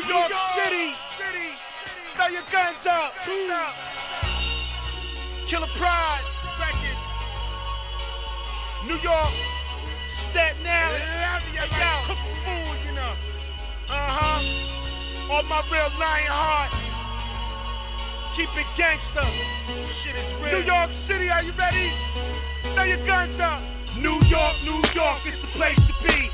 York City. Throw your guns up. Killer Pride Records. New York. Staten Island. Hey, cook food, you know. All my real lion heart. Keep it gangster. Shit is real. New York City, are you ready? Throw your guns up. New York, it's the place to be.